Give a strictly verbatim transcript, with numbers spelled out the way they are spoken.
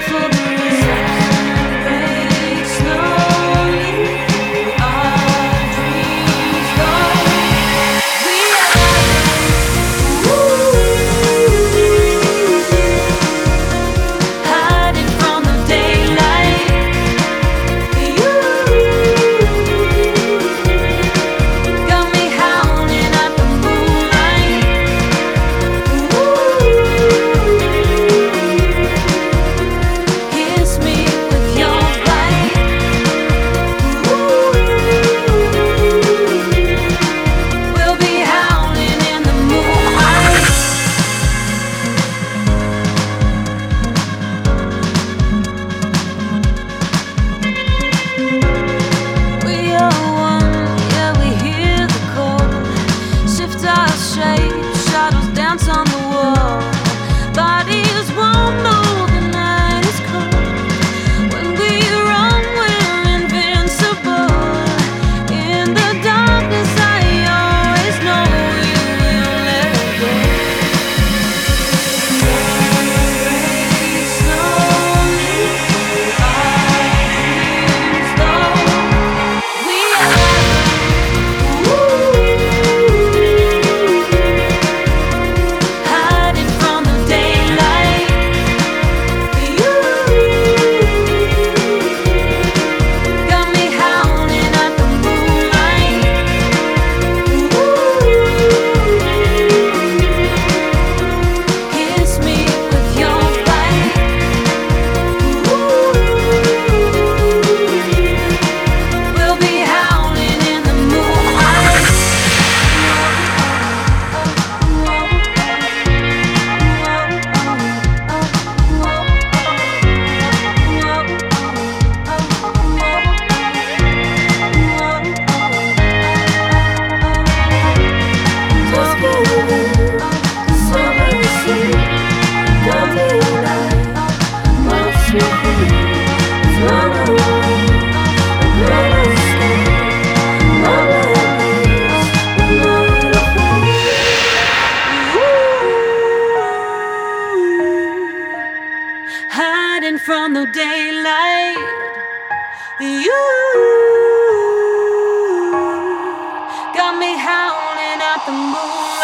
for the rain breaks slowly. Our dreams go. We are hiding from the daylight. You got me howling at the moonlight. Kiss me with your bite. We'll be howling in the moonlight. We are one, yeah, we hear the call. Shift our shape, shadows dance on the wall. Bodies won't know the night is cold. When we run, we're invincible. In the darkness, I always know you will never go. Slowly, our dreams go. We are hiding from the daylight. You got me howling at the moonlight. Kiss me with your bite. We'll be howling in the moonlight. Hiding from the daylight. You got me howling at the moonlight.